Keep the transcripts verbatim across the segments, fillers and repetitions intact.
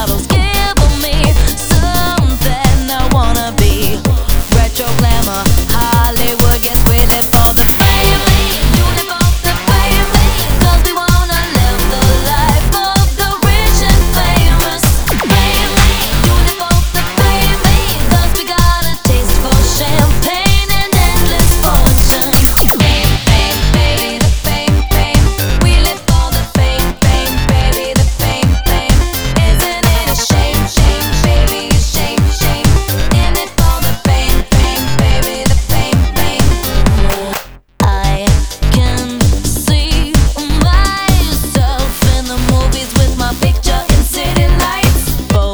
bottles. Give me something I wanna be. Retro glamour, Hollywood, yes, we live for the fame. Beautiful, the fame, 'cause we wanna live the life of the rich and famous. Fame, beautiful, the fame, 'cause we got a taste for champagne and endless fortune. Fame, fame, baby, the fame, fame. We live for the fame, fame, baby, the fame, fame. Isn't it a shame, shame, baby, a shame, shame. In it for the fame, fame, baby, the fame, fame. I can see myself in the movies with my picture in city lights.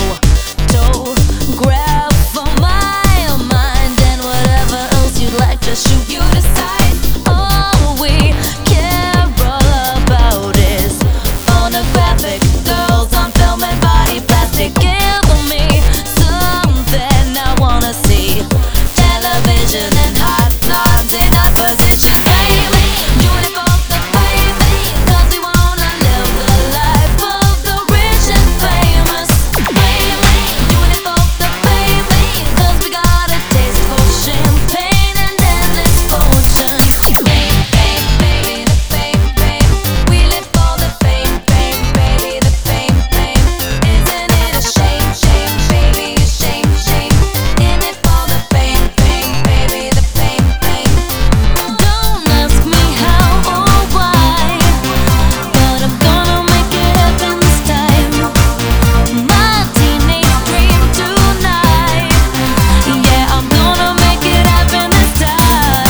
Photograph for my mind and whatever else you'd like to shoot, you decide. All we care all about is phonographic girls on film and body plastic. Give me something I wanna see. Television and hot blondes in opposition. Fame, beautiful, the fame, 'cause we wanna live the life of the rich and famous. Fame, beautiful, the fame, 'cause we got a taste for champagne and endless fortune. Fame, fame, baby, the fame, fame. We live for the fame, fame, baby, the fame, fame. Isn't it a shame, shame, baby, a shame, shame. In it for the fame, fame, baby, the fame, fame. Don't ask me how or why, but I'm gonna make it happen this time. My teenage dream tonight. Yeah, I'm gonna make it happen this time.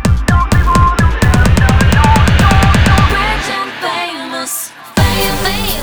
Rich and famous, fame, fame.